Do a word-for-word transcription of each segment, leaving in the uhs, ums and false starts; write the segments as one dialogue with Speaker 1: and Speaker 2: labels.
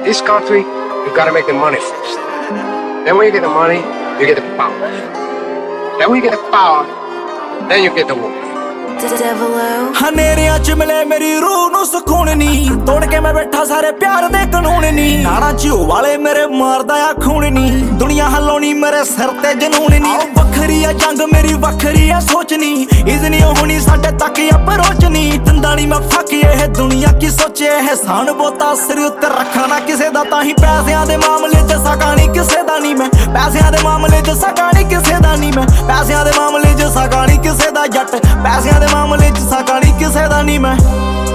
Speaker 1: This country, you gotta make the money first. Then when you get the money, you get the power. Then when you get the power, then you get the woman.
Speaker 2: ਹਨੇਰਿਆਂ ਚ ਮਿਲੇ ਮੇਰੀ ਰੂਹ ਨੂੰ ਸਕੂਨ ਨੀ, ਤੋੜ ਕੇ ਮੈਂ ਬੈਠਾ ਸਾਰੇ ਪਿਆਰ ਦੇ ਕਾਨੂੰਨ ਨੀ। ਨਾੜਾ ਝਿਓ ਵਾਲੇ ਮੇਰੇ ਮਾਰਦਾ ਆ ਖੂਨ ਨੀ, ਦੁਨੀਆ ਹਲਾਉਣੀ ਮੇਰੇ ਸਿਰ ਤੇ ਜਨੂਨ ਨੀ। ਵੱਖਰੀ ਆ ਜੰਗ ਮੇਰੀ ਵੱਖਰੀ ਆ ਸੋਚ ਨੀ, ਇਜ਼ਨੀ ਹੋਣੀ ਸਾਡੇ ਤੱਕ ਅਪਰੋਚ ਨੀ। ਦਿੰਦਾ ਨੀ ਮੈਂ ਫੱਕ ਇਹ ਦੁਨੀਆ ਕੀ ਸੋਚੇ, ਇਹਸਾਨ ਬੋਤਾ ਸਿਰ ਉੱਤੇ ਰੱਖਾ ਨਾ ਕਿਸੇ ਦਾ। ਤਾਂ ਹੀ ਪੈਸਿਆਂ ਦੇ ਮਾਮਲੇ ਚ ਸਕਾ ਨੀ ਕਿਸੇ ਦਾ ਨੀ ਮੈਂ, ਪੈਸਿਆਂ ਦੇ ਮਾਮਲੇ ਚ ਸਕਾ ਨੀ ਕਿਸੇ ਦਾ ਨੀ ਮੈਂ, ਪੈਸਿਆਂ ਦੇ ਮਾਮਲੇ ਚ ਸਕਾ ਨੀ ਕਿਸੇ ਦਾ ਜੱਟ, ਪੈਸਿਆਂ ਦੇ ਮਾਮਲੇ ਚ ਸਕਾ ਨੀ ਕਿਸੇ ਦਾ ਨੀ ਮੈਂ।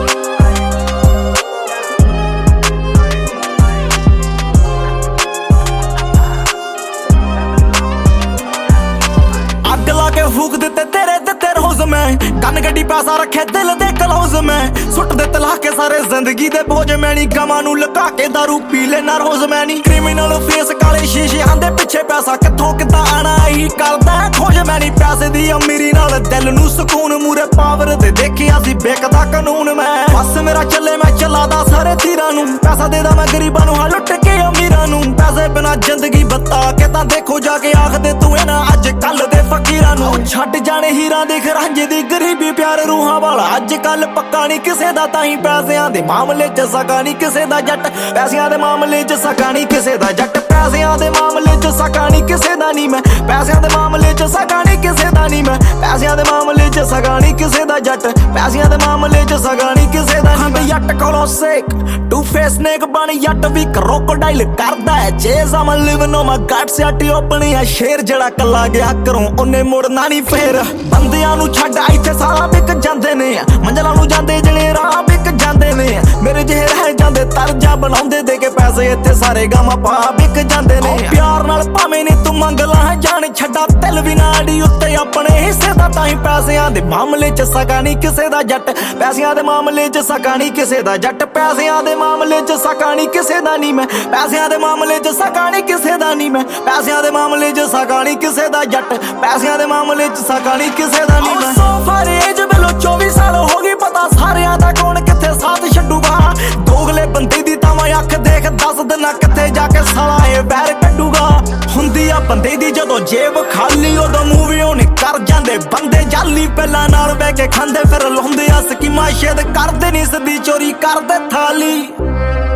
Speaker 2: ਅੱਗ ਲਾ ਕੇ ਫੂਕ ਦਿੱਤੇ ਤੇਰੇ ਦਿੱਤੇ ਰੋਜ਼ ਮੈਂ, ਕੰਨ ਗੱਡੀ ਪੈਸਾ ਰੱਖੇ ਦਿਲ ਦੇ ਕਲੋਜ਼ ਮੈਂ। ਸੁੱਟ ਦੇ ਤਲਾ ਕੇ ਸਾਰੇ ਜ਼ਿੰਦਗੀ ਦੇ ਬੋਝ ਮੈਂ ਨੀ, ਗਮਾਂ ਨੂੰ ਲੁਕਾ ਕੇ ਦਾਰੂ ਪੀ ਲੈਣਾ ਰੋਜ਼ ਮੈਂ ਨੀ। ਕ੍ਰਿਮੀਨਲ ਫੇਸ ਕਾਲੇ ਸ਼ੀਸ਼ਿਆਂ ਦੇ ਪਿੱਛੇ ਪੈਸਾ ਕਿੱਥੋਂ ਕਿੱਦਾਂ ਆਣਾ ਇਹੀ ਕਰਦਾ ਖੋਜ ਮੈਂ ਨੀ। ਪੈਸੇ ਦੀ ਅਮੀਰੀ ਨਾਲ ਦਿਲ ਨੂੰ ਸਕੂਨ, ਮੂਰੇ ਪਾਵਰ ਦੇ ਦੇਖਿਆ ਸੀ ਬੇਕਦਾ ਕਾਨੂੰਨ ਮੈਂ। ਬਸ ਮੇਰਾ ਚੱਲੇ ਮੈਂ ਚਲਾਦਾ ਸਾਰੇ ਤੀਰਾਂ ਨੂੰ, ਪੈਸਾ ਦੇਦਾ ਮੈਂ ਗਰੀਬਾਂ ਨੂੰ ਹਾਂ ਲੁੱਟ ਕੇ ਅਮੀਰਾਂ ਨੂੰ। ਪੈਸੇ ਬਿਨਾ ਜ਼ਿੰਦਗੀ ਬਤਾ ਕੇ ਤਾਂ ਦੇਖੋ ਜਾ ਕੇ ਆਖਦੇ ਤੂੰ ਇਹਨਾਂ ਅੱਜ ਕੱਲ ਦੇ ਫਕੀਰਾਂ ਨੂੰ। ਛੱਡ ਜਾਣੇ ਹੀਰਾਂ ਦੇਖ ਰਾਂਝੇ ਦੀ ਗਰੀਬੀ ਪਿਆਰ ਰੂਹਾਂ ਵਾਲਾ ਅੱਜ ਕੱਲ ਪੱਕਾ ਨੀ ਕਿਸੇ ਦਾ। ਤਾਂ ਹੀ ਪੈਸਿਆਂ ਦੇ ਮਾਮਲੇ ਚ ਸਕਾ ਨੀ ਕਿਸੇ ਦਾ ਜੱਟ, ਪੈਸਿਆਂ ਦੇ ਮਾਮਲੇ ਚ ਸਕਾ ਨੀ ਕਿਸੇ ਦਾ ਜੱਟ, ਪੈਸਿਆਂ ਦੇ ਮਾਮਲੇ ਚ ਸਕਾ ਨੀ ਕਿਸੇ ਦਾ ਨੀ ਮੈਂ, ਪੈਸਿਆਂ ਦੇ ਮਾਮਲੇ ਚ ਸਕਾ ਨੀ ਕਿਸੇ ਦਾ ਨੀ ਮੈਂ, ਪੈਸਿਆਂ ਦੇ ਮਾਮਲੇ ਚ ਸਕਾ ਨੀ ਕਿਸੇ ਦਾ ਜੱਟ, ਪੈਸਿਆਂ ਦੇ ਮਾਮਲੇ ਚ ਸਕਾ ਨੀ ਕਿਸੇ ਦਾ ਨੀ ਮੈਂ। ਜੱਟ ਕੋਲੋਂ ਸੇਕ ਟੂ ਫੇਸ ਨੇਕ ਬਣ ਜੱਟ ਵੀ ਕਰੋਕੋਡਾਈਲ ਕਰਦਾ ਹੈ chase. I'm living on my guts ਯਾਟੀ ਓਪਨ ਆ ਸ਼ੇਰ ਜਿਹੜਾ ਕੱਲਾ ਗਿਆ ਘਰੋਂ ਉਹਨੇ ਮੁੜਨਾ ਨੀ ਫੇਰ। ਬੰਦਿਆਂ ਨੂੰ ਛੱਡ ਇੱਥੇ ਸਾਰਾ ਵਿਕ ਜਾਂਦੇ ਨੇ, ਮੰਜ਼ਲਾਂ ਨੂੰ ਜਾਂਦੇ ਜਿਹੜੇ ਰਾਹ ਵਿਕ ਜਾਂਦੇ ਨੇ। ਮੇਰੇ ਜਿਹੇ ਰਹਿ ਜਾਂਦੇ ਤਰਜਾ ਬਣਾਉਂਦੇ ਦੇ ਕੇ ਪੈਸੇ ਇੱਥੇ ਸਾਰੇ ਗਾਵਾਂ ਪਾ ਵਿਕ ਜਾਂਦੇ ਨੇ। ਪਿਆਰ ਨਾਲ ਭਾਵੇਂ ਨੀ ਤੂੰ ਮੰਗ ਲਾ ਜਾਣ ਛੱਡਾ ਦਿਲ ਵੀ ਨਾ ਅੜੀ ਉੱਤੇ ਆਪਣੇ ਹਿੱਸੇ ਦਾ। ਤਾਂ ਹੀ ਪੈਸਿਆਂ ਦੇ ਮਾਮਲੇ ਚ ਸਕਾ ਨੀ ਕਿਸੇ ਦਾ ਜੱਟ, ਪੈਸਿਆਂ ਦੇ ਮਾਮਲੇ ਚ ਸਕਾ ਨੀ ਕਿਸੇ ਦਾ ਜੱਟ, ਪੈਸਿਆਂ ਦੇ ਮਾਮਲੇ ਚ ਸਕਾ ਨੀ ਕਿਸੇ ਦਾ ਨੀ ਮੈਂ, ਪੈਸਿਆਂ ਦੇ ਮਾਮਲੇ ਚ ਸਕਾ ਨੀ ਕਿਸੇ ਦਾ ਨੀ ਮੈਂ, ਪੈਸਿਆਂ ਦੇ ਮਾਮਲੇ ਚ ਸਕਾ ਨੀ ਕਿਸੇ ਦਾ ਜੱਟ, ਪੈਸਿਆਂ ਦੇ ਮਾਮਲੇ ਚ ਸਕਾ ਨੀ ਕਿਸੇ ਦਾ ਨੀ ਮੈਂ। ਸੋ ਫਰੇਜ ਵੱਲੋਂ ਚੌਵੀ ਸਾਲ ਹੋ ਗਈ ਪਤਾ ਸਾਰਿਆਂ ਦਾ ਕੌਣ ਕਿੱਥੇ ਸਾਥ ਛੱਡੂਗਾ। ਦੋਗਲੇ ਬੰਦੇ ਦੀ ਤਾਂ ਮੈਂ ਅੱਖ ਦੇਖ ਦੱਸ ਦਿਨਾ ਕਿੱਥੇ ਜਾ ਕੇ ਸਾਲਾ ਇਹ ਵੈਰ ਕੱਢੂਗਾ। ਹੁੰਦੀ ਆ ਬੰਦੇ ਦੀ ਜਦੋਂ ਜੇਬ ਖਾਲੀ ਉਦੋਂ ਮੂਵੀ ਉਹਨੇ ਕਰ ਜਾਂਦੇ ਬੰਦੇ ਜਾਲੀ। ਪਹਿਲਾਂ ਨਾਲ ਬਹਿ ਕੇ ਖਾਂਦੇ ਫਿਰ ਲਾਉਂਦੇ ਆ ਸਕੀਮਾਂ ਸ਼ੇਦ ਕਰਦੇ ਨੀ ਸਿੱਧੀ ਚੋਰੀ ਕਰਦੇ ਥਾਲੀ।